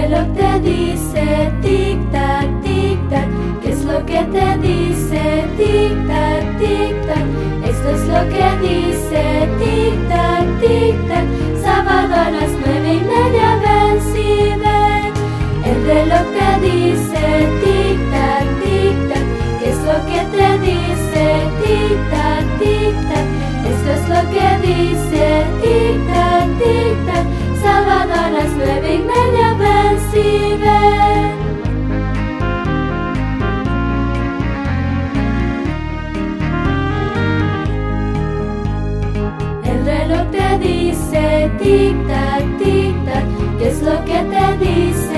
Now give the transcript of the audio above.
reloj te dice tic-tac, tic-tac. ¿Qué es lo que te dice tic-tac, tic-tac? Esto es lo que dice tic-tac, tic-tac. Sábado a las 9:30 ven, si ven. El reloj te dice tic-tac, tic-tac. ¿Qué es lo que te dice tic-tac, tic-tac? Esto es lo que dice tic-tac, tic-tac. Sábado a las 9:30 ven, si ven. El reloj te dice tic-tac, tic-tac. ¿Qué es lo que te dice